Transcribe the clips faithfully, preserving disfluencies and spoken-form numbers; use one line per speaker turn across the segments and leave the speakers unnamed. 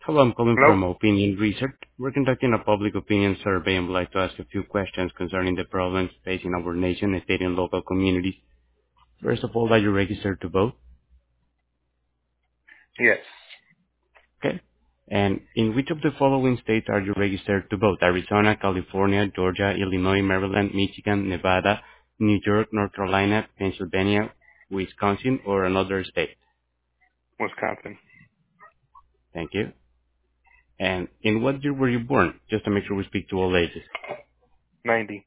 Hello, I'm calling
Hello?
from Opinion Research. We're conducting a public opinion survey and would like to ask a few questions concerning the problems facing our nation, state, and local communities. First of all, are you registered to vote?
Yes.
Okay. And in which of the following states are you registered to vote? Arizona, California, Georgia, Illinois, Maryland, Michigan, Nevada, New York, North Carolina, Pennsylvania, Wisconsin, or another state?
Wisconsin.
Thank you. And in what year were you born? Just to make sure we speak to all ages.
ninety.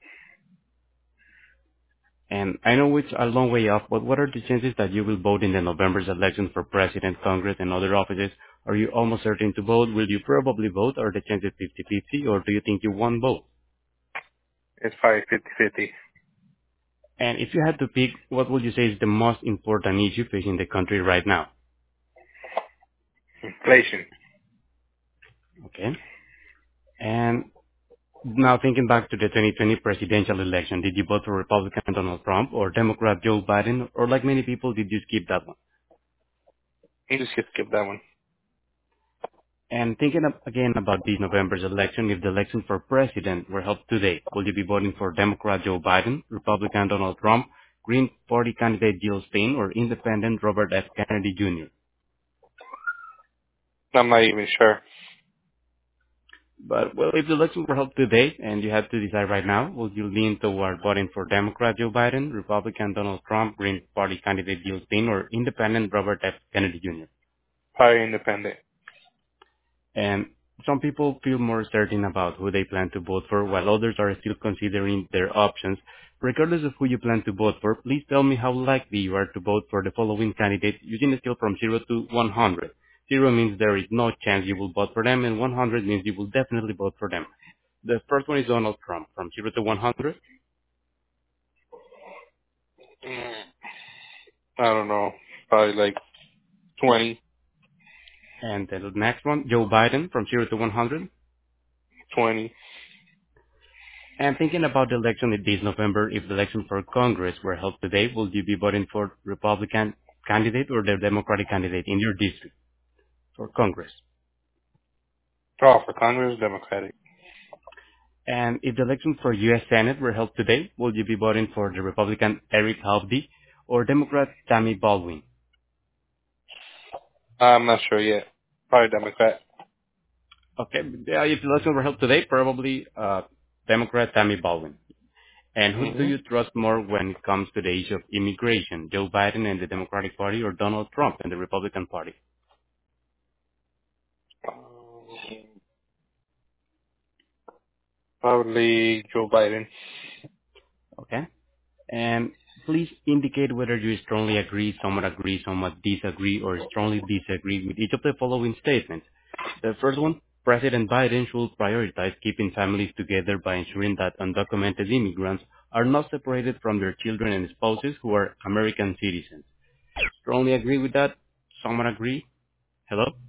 And I know it's a long way off, but what are the chances that you will vote in the November's election for president, Congress, and other offices? Are you almost certain to vote? Will you probably vote? Or the chances fifty-fifty? Or do you think you won't vote?
It's probably fifty-fifty.
And if you had to pick, what would you say is the most important issue facing the country right now?
Inflation.
Okay. And now thinking back to the twenty twenty presidential election, did you vote for Republican Donald Trump or Democrat Joe Biden? Or like many people, did you skip that one?
You just skip that one.
And thinking of, again about this November's election, if the election for president were held today, will you be voting for Democrat Joe Biden, Republican Donald Trump, Green Party candidate Jill Stein, or Independent Robert F. Kennedy Junior?
I'm not even sure.
But, well, if the election were held today and you had to decide right now, would you lean toward voting for Democrat Joe Biden, Republican Donald Trump, Green Party candidate Jill Stein, or Independent Robert F. Kennedy Junior?
Probably independent.
And some people feel more certain about who they plan to vote for, while others are still considering their options. Regardless of who you plan to vote for, please tell me how likely you are to vote for the following candidates using a scale from zero to one hundred. zero means there is no chance you will vote for them, and one hundred means you will definitely vote for them. The first one is Donald Trump, from zero to one hundred.
Mm, I don't know. Probably like twenty,
And the next one, Joe Biden, from zero to one hundred.
twenty.
And thinking about the election this November, if the election for Congress were held today, would you be voting for Republican candidate or the Democratic candidate in your district for Congress?
Oh, for Congress, Democratic.
And if the election for U S. Senate were held today, would you be voting for the Republican Eric Hovde or Democrat Tammy Baldwin?
I'm not sure yet. Probably Democrat.
Okay, yeah, if the election were held today, probably uh, Democrat Tammy Baldwin. And who do
Mm-hmm.
you trust more when it comes to the issue of immigration, Joe Biden and the Democratic Party or Donald Trump and the Republican Party?
Um, probably Joe Biden.
Okay. And please indicate whether you strongly agree, somewhat agree, somewhat disagree, or strongly disagree with each of the following statements. The first one, President Biden should prioritize keeping families together by ensuring that undocumented immigrants are not separated from their children and spouses who are American citizens. Strongly agree with that? Somewhat agree? Hello?